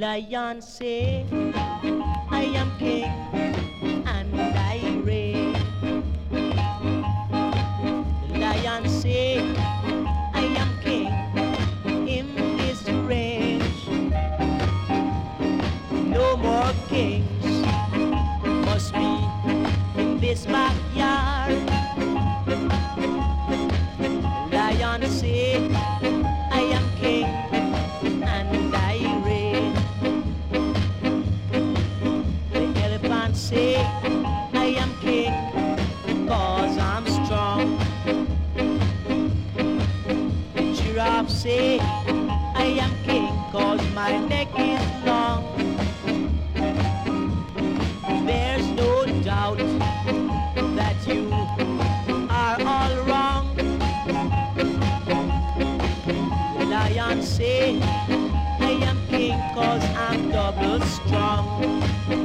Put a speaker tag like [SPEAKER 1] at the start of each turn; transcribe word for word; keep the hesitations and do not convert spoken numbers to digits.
[SPEAKER 1] lion say, I am king and I reign. The lion say, I am king in this range. No more kings must be in this backyard. The lion say, I am king and I reign. The elephant say, I am king cause I'm strong. The giraffe say, I am king cause my neck is long. There's no doubt that you are all wrong. The lion say, I am king cause I'm double strong.